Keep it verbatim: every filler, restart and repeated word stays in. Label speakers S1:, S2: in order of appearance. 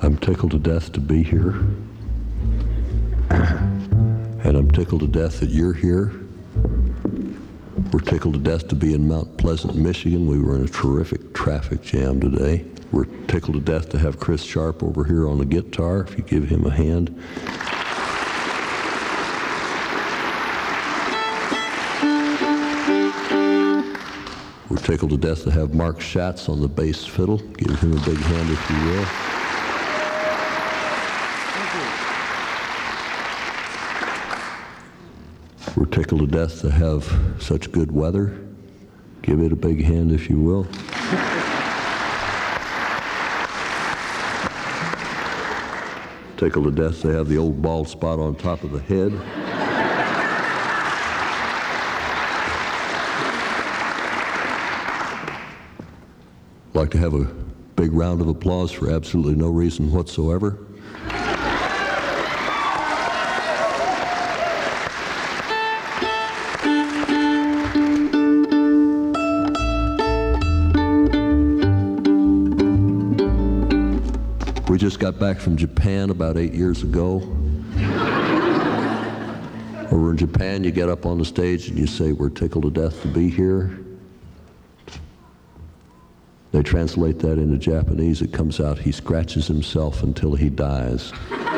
S1: I'm tickled to death to be here. And I'm tickled to death that you're here. We're tickled to death to be in Mount Pleasant, Michigan. We were in a terrific traffic jam today. We're tickled to death to have Chris Sharp over here on the guitar, if you give him a hand. We're tickled to death to have Mark Schatz on the bass fiddle. Give him a big hand if you will. We're tickled to death to have such good weather. Give it a big hand if you will. Tickled to death to have the old bald spot on top of the head. Like to have a big round of applause for absolutely no reason whatsoever. We just got back from Japan about eight years ago. Over in Japan, you get up on the stage and you say, "We're tickled to death to be here." They translate that into Japanese. It comes out, "He scratches himself until he dies."